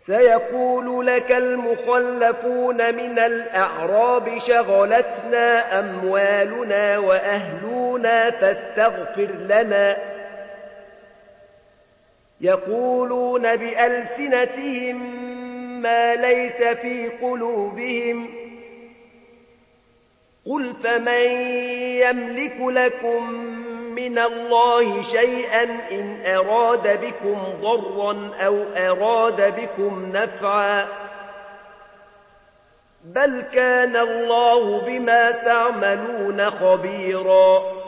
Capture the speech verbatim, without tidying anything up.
سيقول لك المخلفون من الأعراب شغلتنا أموالنا وأهلنا فاستغفر لنا يقولون بألسنتهم ما ليس في قلوبهم قل فمن يملك لكم من الله شيئا إن أراد بكم ضرا أو أراد بكم نفعا بل كان الله بما تعملون خبيرا